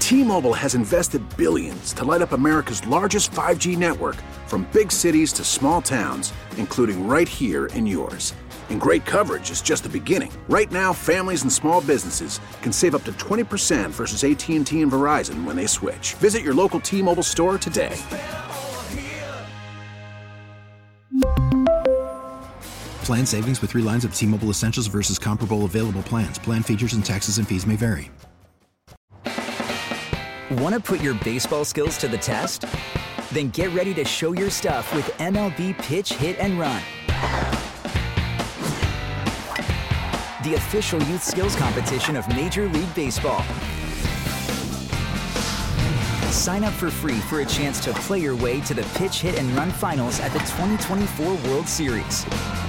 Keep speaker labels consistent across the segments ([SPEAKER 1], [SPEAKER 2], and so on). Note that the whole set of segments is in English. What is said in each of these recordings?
[SPEAKER 1] T-Mobile has invested billions to light up America's largest 5G network, from big cities to small towns, including right here in yours. And great coverage is just the beginning. Right now, families and small businesses can save up to 20% versus AT&T and Verizon when they switch. Visit your local T-Mobile store today.
[SPEAKER 2] Plan savings with 3 lines of T-Mobile Essentials versus comparable available plans. Plan features and taxes and fees may vary.
[SPEAKER 3] Want to put your baseball skills to the test? Then get ready to show your stuff with MLB Pitch, Hit, and Run. The official youth skills competition of Major League Baseball. Sign up for free for a chance to play your way to the Pitch, Hit, and Run finals at the 2024 World Series.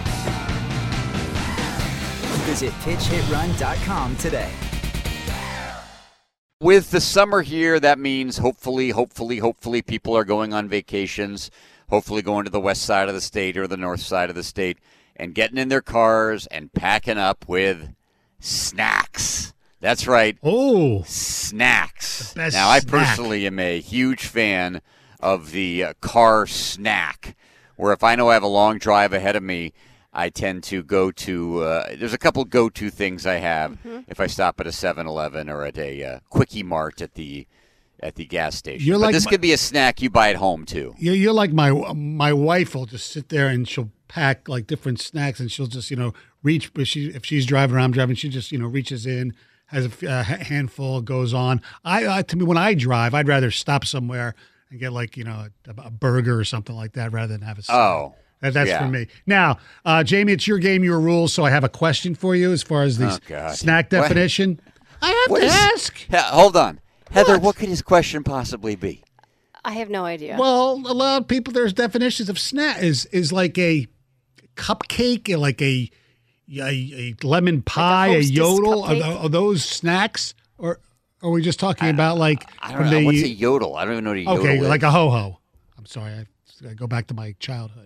[SPEAKER 3] Visit pitchhitrun.com today.
[SPEAKER 4] With the summer here, that means hopefully people are going on vacations, hopefully going to the west side of the state or the north side of the state and getting in their cars and packing up with snacks. That's right.
[SPEAKER 5] Oh,
[SPEAKER 4] snacks.
[SPEAKER 5] Now,
[SPEAKER 4] I personally am a huge fan of the car snack, where if I know I have a long drive ahead of me, I tend to go to, there's a couple go-to things I have if I stop at a 7-Eleven or at a Quickie Mart at the gas station. But this could be a snack you buy at home, too.
[SPEAKER 5] You're like my wife will just sit there and she'll pack like different snacks and she'll just, reach. If she's driving or I'm driving, she just, reaches in, has a handful, goes on. To me, when I drive, I'd rather stop somewhere and get like, a burger or something like that rather than have a snack.
[SPEAKER 4] Oh.
[SPEAKER 5] That's for me. Now, Jamie, it's your game, your rules, so I have a question for you as far as the snack definition. I have to ask.
[SPEAKER 4] Hold on. Heather, what could his question possibly be?
[SPEAKER 6] I have no idea.
[SPEAKER 5] Well, a lot of people, there's definitions of snack. Is like a cupcake, like a lemon pie,
[SPEAKER 6] like
[SPEAKER 5] a yodel.
[SPEAKER 6] cupcake?
[SPEAKER 5] Are those snacks? Or are we just talking about like...
[SPEAKER 4] I don't know. What's a yodel? I don't even know what a yodel is.
[SPEAKER 5] Okay, like a ho-ho. I'm sorry. I go back to my childhood.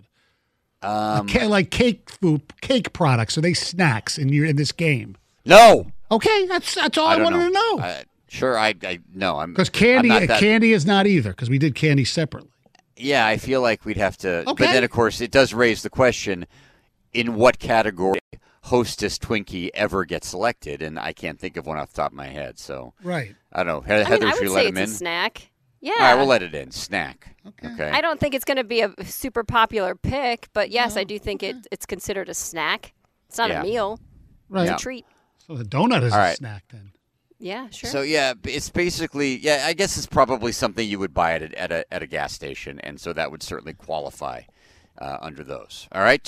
[SPEAKER 5] Like cake products. Are they snacks in this game?
[SPEAKER 4] No.
[SPEAKER 5] Okay, that's all I wanted to know.
[SPEAKER 4] Sure, I no.
[SPEAKER 5] Because candy is not either. Because we did candy separately.
[SPEAKER 4] Yeah, I feel like we'd have to.
[SPEAKER 5] Okay.
[SPEAKER 4] But then, of course, it does raise the question: in what category Hostess Twinkie ever gets selected? And I can't think of one off the top of my head. So
[SPEAKER 5] right.
[SPEAKER 4] I don't know. Heather, should we let him in?
[SPEAKER 6] It's a snack. Yeah.
[SPEAKER 4] All right, we'll let it in. Snack. Okay.
[SPEAKER 6] I don't think it's going to be a super popular pick, but yes, I do think it's considered a snack. It's not a meal.
[SPEAKER 5] Right.
[SPEAKER 6] It's a treat.
[SPEAKER 5] So the donut is a snack then.
[SPEAKER 6] Yeah, sure.
[SPEAKER 4] So yeah, it's basically I guess it's probably something you would buy at a gas station, and so that would certainly qualify under those. All right,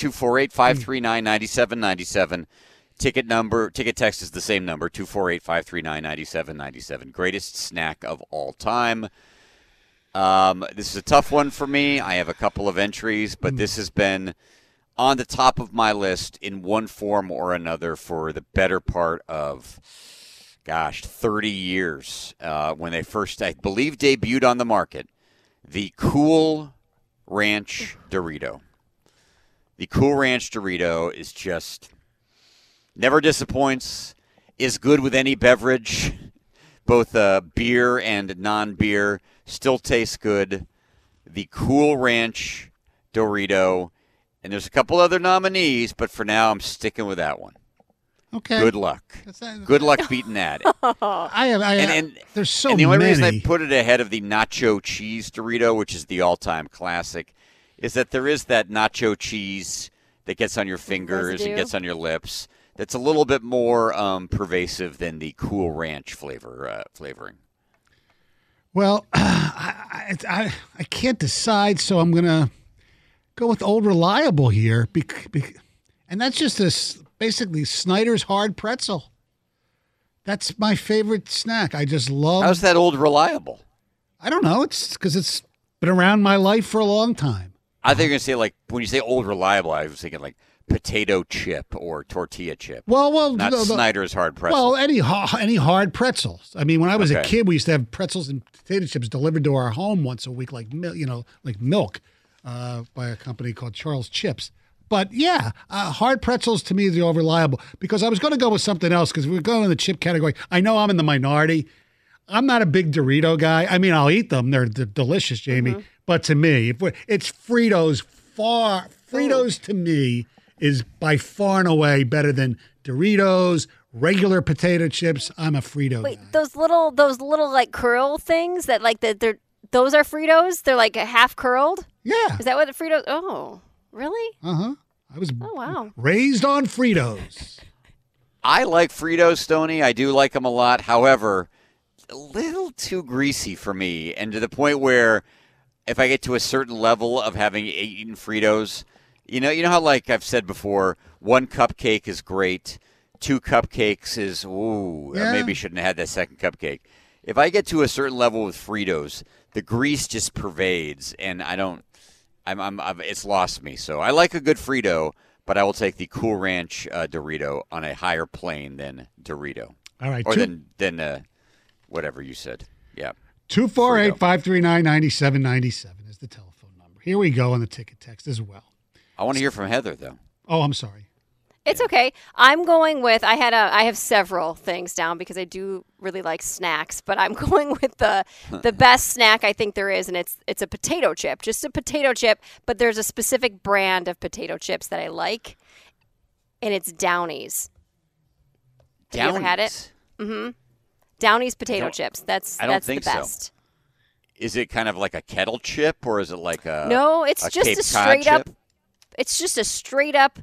[SPEAKER 4] 248-539-9797. Ticket text is the same number, 248-539-9797. Greatest snack of all time. This is a tough one for me. I have a couple of entries, but this has been on the top of my list in one form or another for the better part of, 30 years. When they first, I believe, debuted on the market, the Cool Ranch Dorito. The Cool Ranch Dorito is just never disappoints, is good with any beverage, both beer and non-beer. Still tastes good. The Cool Ranch Dorito. And there's a couple other nominees, but for now I'm sticking with that one.
[SPEAKER 5] Okay.
[SPEAKER 4] Good luck. Good luck beating that.
[SPEAKER 5] There's so
[SPEAKER 4] many. And the only
[SPEAKER 5] many.
[SPEAKER 4] reason I put it ahead of the Nacho Cheese Dorito, which is the all-time classic, is that there is that nacho cheese that gets on your fingers and gets on your lips that's a little bit more pervasive than the Cool Ranch flavoring.
[SPEAKER 5] Well, I can't decide, so I'm going to go with Old Reliable here. And that's just basically Snyder's Hard Pretzel. That's my favorite snack. I just love...
[SPEAKER 4] How's that Old Reliable?
[SPEAKER 5] I don't know. It's because it's been around my life for a long time.
[SPEAKER 4] I think you're going to say, like, when you say Old Reliable, I was thinking, like, potato chip or tortilla chip.
[SPEAKER 5] Well,
[SPEAKER 4] not Snyder's Hard Pretzel.
[SPEAKER 5] Well, any hard pretzels. I mean, when I was a kid, we used to have pretzels and potato chips delivered to our home once a week, like milk, by a company called Charles Chips. But yeah, hard pretzels to me are reliable because I was going to go with something else because we're going in the chip category. I know I'm in the minority. I'm not a big Dorito guy. I mean, I'll eat them. They're delicious, Jamie.
[SPEAKER 6] Mm-hmm.
[SPEAKER 5] But to me, it's Fritos. Fritos to me is by far and away better than Doritos, regular potato chips. I'm a Frito
[SPEAKER 6] Wait,
[SPEAKER 5] guy.
[SPEAKER 6] those little like curl things that like those are Fritos? They're like half curled?
[SPEAKER 5] Yeah.
[SPEAKER 6] Is that what the Fritos? Oh, really?
[SPEAKER 5] Uh-huh. I was
[SPEAKER 6] wow.
[SPEAKER 5] raised on Fritos.
[SPEAKER 4] I like Fritos, Stoney. I do like them a lot. However, a little too greasy for me, and to the point where if I get to a certain level of having eaten Fritos, you know how, like I've said before, 1 cupcake is great, 2 cupcakes is, I maybe shouldn't have had that second cupcake. If I get to a certain level with Fritos, the grease just pervades, and it's lost me. So I like a good Frito, but I will take the Cool Ranch Dorito on a higher plane than Dorito.
[SPEAKER 5] All right.
[SPEAKER 4] Or than whatever you said. Yeah.
[SPEAKER 5] 248-539-9797 is the telephone number. Here we go on the ticket text as well.
[SPEAKER 4] I want to hear from Heather, though.
[SPEAKER 5] Oh, I'm sorry.
[SPEAKER 6] It's okay. I'm going with I have several things down because I do really like snacks, but I'm going with the best snack I think there is, and it's a potato chip, just a potato chip. But there's a specific brand of potato chips that I like, and it's Downy's. Have you ever had it? Mm-hmm. Downy's potato chips. That's the best.
[SPEAKER 4] So. Is it kind of like a kettle chip, or is it like a
[SPEAKER 6] No, it's just
[SPEAKER 4] Cape
[SPEAKER 6] a straight
[SPEAKER 4] Cod
[SPEAKER 6] up.
[SPEAKER 4] chip?
[SPEAKER 6] It's just a straight up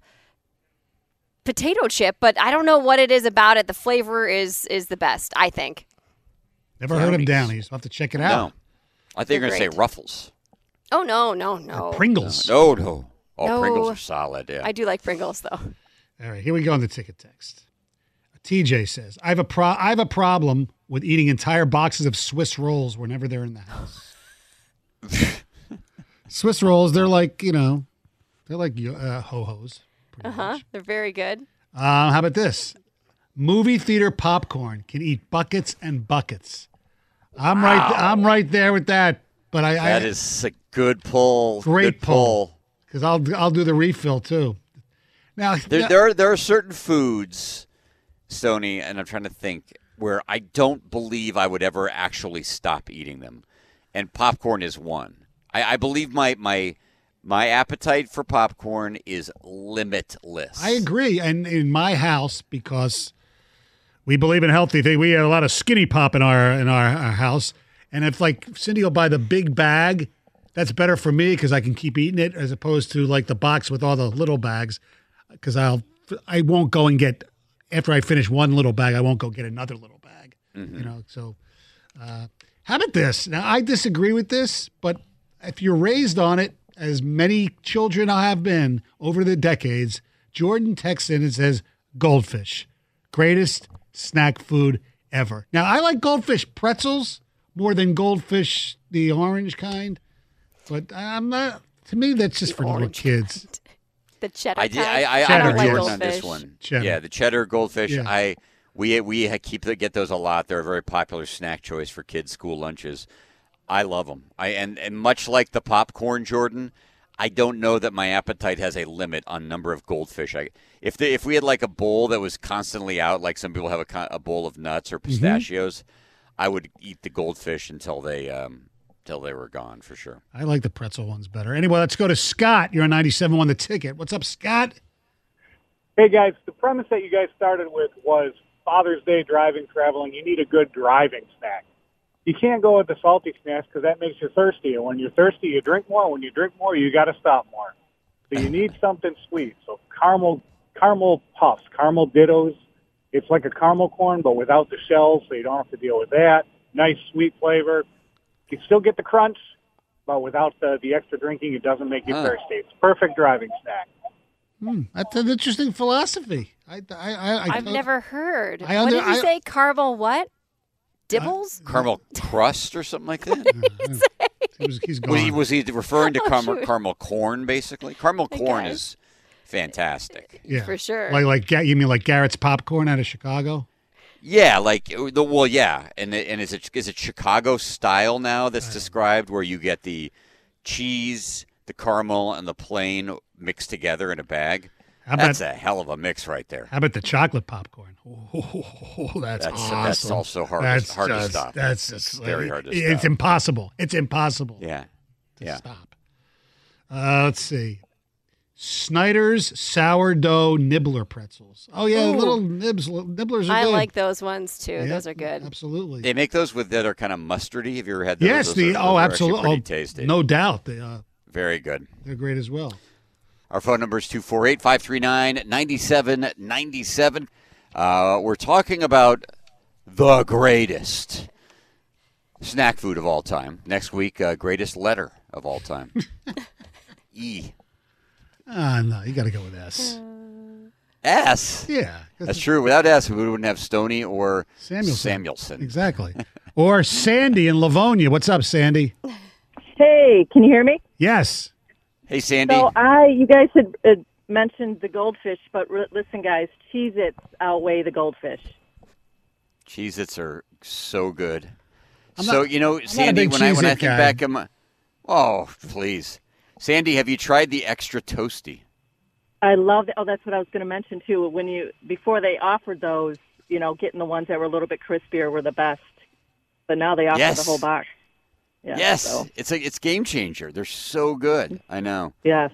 [SPEAKER 6] potato chip, but I don't know what it is about it. The flavor is the best, I think.
[SPEAKER 5] Never heard of Downy's. I'll have to check it out.
[SPEAKER 4] No. I think you're going to say Ruffles.
[SPEAKER 6] Oh, no.
[SPEAKER 5] Or Pringles.
[SPEAKER 4] No. Oh,
[SPEAKER 6] No.
[SPEAKER 4] Pringles are solid, yeah.
[SPEAKER 6] I do like Pringles, though.
[SPEAKER 5] All right, here we go on the ticket text. TJ says, I have a problem with eating entire boxes of Swiss rolls whenever they're in the house. Swiss rolls, they're like, ho-hos.
[SPEAKER 6] They're very good.
[SPEAKER 5] How about this? Movie theater popcorn can eat buckets and buckets. I'm right there with that. But
[SPEAKER 4] that is a good pull.
[SPEAKER 5] Great
[SPEAKER 4] good pull.
[SPEAKER 5] Because I'll do the refill too. Now
[SPEAKER 4] there are certain foods, Stoney, and I'm trying to think, where I don't believe I would ever actually stop eating them, and popcorn is one. I believe my appetite for popcorn is limitless.
[SPEAKER 5] I agree, and in my house, because we believe in healthy things, we have a lot of Skinny Pop in our house, and if like Cindy will buy the big bag, that's better for me because I can keep eating it as opposed to like the box with all the little bags, because I won't go and get. After I finish one little bag, I won't go get another little bag. Mm-hmm. So how about this? Now, I disagree with this, but if you're raised on it, as many children I have been over the decades, Jordan texts in and says, goldfish, greatest snack food ever. Now, I like goldfish pretzels more than goldfish, the orange kind, but I'm not, to me, that's just for little kids.
[SPEAKER 6] The cheddar.
[SPEAKER 4] I
[SPEAKER 5] Cheddar,
[SPEAKER 4] agree
[SPEAKER 5] yes.
[SPEAKER 4] on this one.
[SPEAKER 5] Cheddar.
[SPEAKER 4] Yeah, the cheddar goldfish.
[SPEAKER 5] Yeah.
[SPEAKER 4] We get those a lot. They're a very popular snack choice for kids' school lunches. I love them. And much like the popcorn, Jordan, I don't know that my appetite has a limit on number of goldfish. If we had like a bowl that was constantly out, like some people have a bowl of nuts or pistachios, I would eat the goldfish until they were gone for sure.
[SPEAKER 5] I like the pretzel ones better. Anyway, let's go to Scott. You're on 97.1 The Ticket. What's up, Scott?
[SPEAKER 7] Hey, guys. The premise that you guys started with was Father's Day driving, traveling. You need a good driving snack. You can't go with the salty snacks because that makes you thirsty. And when you're thirsty, you drink more. When you drink more, you got to stop more. So you need something sweet. So caramel puffs, caramel dittos. It's like a caramel corn, but without the shells, so you don't have to deal with that. Nice, sweet flavor. You still get the crunch, but without the extra drinking, it doesn't make you thirsty. It's perfect driving snack.
[SPEAKER 5] That's an interesting philosophy.
[SPEAKER 6] I've never heard.
[SPEAKER 5] What
[SPEAKER 6] did you say? Caramel what? Dibbles?
[SPEAKER 4] Caramel crust or something like that?
[SPEAKER 5] He's gone.
[SPEAKER 4] Was he referring to caramel corn, basically? Caramel corn is fantastic.
[SPEAKER 5] Yeah.
[SPEAKER 6] For sure.
[SPEAKER 5] You mean like Garrett's popcorn out of Chicago?
[SPEAKER 4] Yeah, and is it Chicago style now that's described, where you get the cheese, the caramel, and the plain mixed together in a bag? That's a hell of a mix right there.
[SPEAKER 5] How about the chocolate popcorn? Oh, that's awesome.
[SPEAKER 4] That's also hard to stop.
[SPEAKER 5] That's just
[SPEAKER 4] very hard to stop.
[SPEAKER 5] It's impossible. It's impossible.
[SPEAKER 4] Yeah.
[SPEAKER 5] To stop. Let's see. Snyder's sourdough nibbler pretzels. Oh yeah, little nibblers are
[SPEAKER 6] I
[SPEAKER 5] good.
[SPEAKER 6] like those ones too.
[SPEAKER 5] Yeah,
[SPEAKER 6] those are good.
[SPEAKER 5] Absolutely.
[SPEAKER 4] They make those that are kind of mustardy. Have you ever had those?
[SPEAKER 5] Yes,
[SPEAKER 4] those are
[SPEAKER 5] absolutely.
[SPEAKER 4] Pretty tasty.
[SPEAKER 5] No doubt.
[SPEAKER 4] Very good.
[SPEAKER 5] They're great as well.
[SPEAKER 4] Our phone number is 248-539-9797. We're talking about the greatest snack food of all time. Next week, greatest letter of all time. E.
[SPEAKER 5] No, you got to go with S.
[SPEAKER 4] S?
[SPEAKER 5] Yeah.
[SPEAKER 4] That's true. Without S, we wouldn't have Stoney or Samuelson.
[SPEAKER 5] Exactly. Or Sandy in Livonia. What's up, Sandy?
[SPEAKER 8] Hey, can you hear me?
[SPEAKER 5] Yes.
[SPEAKER 4] Hey, Sandy.
[SPEAKER 8] So you guys had mentioned the goldfish, but listen, guys, Cheez-Its outweigh the goldfish.
[SPEAKER 4] Cheez-Its are so good.
[SPEAKER 5] Sandy,
[SPEAKER 4] when I think back, oh, please. Sandy, have you tried the extra toasty?
[SPEAKER 8] I love it. Oh, that's what I was going to mention too. Before they offered those, getting the ones that were a little bit crispier were the best. But now they offer the whole box. Yeah,
[SPEAKER 4] yes,
[SPEAKER 8] so.
[SPEAKER 4] it's game changer. They're so good. I know.
[SPEAKER 8] Yes.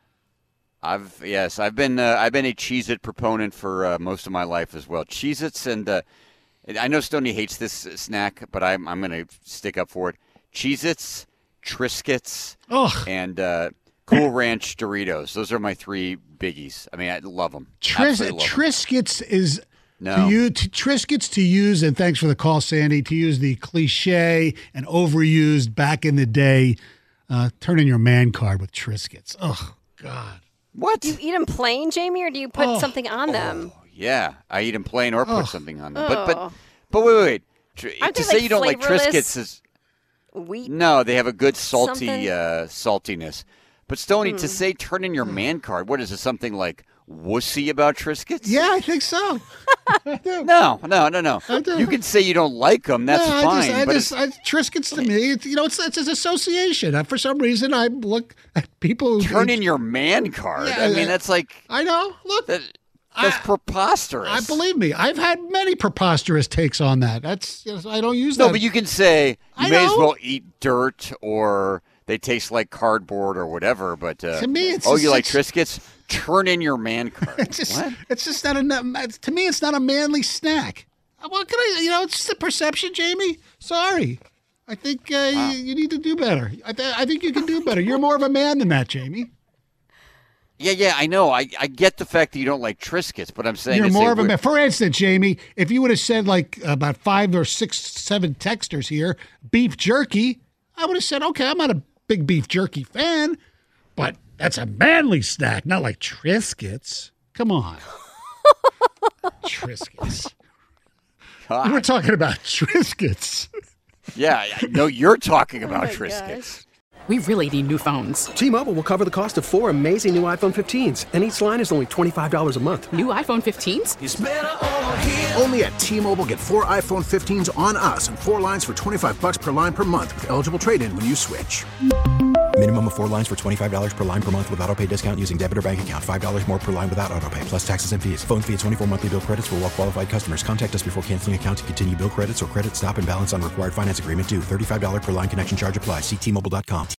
[SPEAKER 4] I've been a Cheez-It proponent for most of my life as well. Cheez-Its and I know Stoney hates this snack, but I'm going to stick up for it. Cheez-Its, Triscuits, and Cool Ranch Doritos. Those are my three biggies. I mean, I love them.
[SPEAKER 5] Triscuits is Triscuits to use, and thanks for the call, Sandy, to use the cliche and overused back in the day, turn in your man card with Triscuits. Oh, God.
[SPEAKER 4] What?
[SPEAKER 6] Do you eat them plain, Jamie, or do you put something on them?
[SPEAKER 4] Yeah, I eat them plain or put something on them. But wait. To say you don't like Triscuits is
[SPEAKER 6] wheat.
[SPEAKER 4] No, they have a good saltiness. But Stoney, to say turn in your man card, what is it? Something like wussy about Triscuits?
[SPEAKER 5] Yeah, I think so. I do.
[SPEAKER 4] No.
[SPEAKER 5] I do.
[SPEAKER 4] You can say you don't like them. That's fine.
[SPEAKER 5] Triscuits to me, it's an association. For some reason, I look at people who
[SPEAKER 4] turn in your man card.
[SPEAKER 5] Yeah,
[SPEAKER 4] I mean, that's like
[SPEAKER 5] I know. Look,
[SPEAKER 4] that's preposterous.
[SPEAKER 5] Believe me, I've had many preposterous takes on that. I don't use that.
[SPEAKER 4] No, but you can say you may as well eat dirt or they taste like cardboard or whatever. But
[SPEAKER 5] to me, it's
[SPEAKER 4] you like Triscuits? Turn in your man card.
[SPEAKER 5] It's just not enough. To me, it's not a manly snack. What can it's just a perception, Jamie. Sorry. I think you need to do better. I think you can do better. You're more of a man than that, Jamie.
[SPEAKER 4] Yeah, I know. I get the fact that you don't like Triscuits, but I'm saying
[SPEAKER 5] you're more of a man. For instance, Jamie, if you would have said like about 5 or 6, 7 texters here, beef jerky, I would have said, okay, I'm not a big beef jerky fan, but that's a manly snack, not like Triscuits. Come on. Triscuits. God. We're talking about Triscuits.
[SPEAKER 4] Yeah, no, you're talking about Triscuits.
[SPEAKER 9] Gosh. We really need new phones.
[SPEAKER 10] T-Mobile will cover the cost of 4 amazing new iPhone 15s, and each line is only $25 a month.
[SPEAKER 9] New iPhone 15s?
[SPEAKER 1] It's better over here. Only at T-Mobile, get 4 iPhone 15s on us and 4 lines for $25 per line per month with eligible trade-in when you switch.
[SPEAKER 2] Minimum of 4 lines for $25 per line per month with autopay discount using debit or bank account. $5 more per line without autopay, plus taxes and fees. Phone fee at 24 monthly bill credits for well-qualified customers. Contact us before canceling account to continue bill credits or credit stop and balance on required finance agreement due. $35 per line connection charge applies. See T-Mobile.com.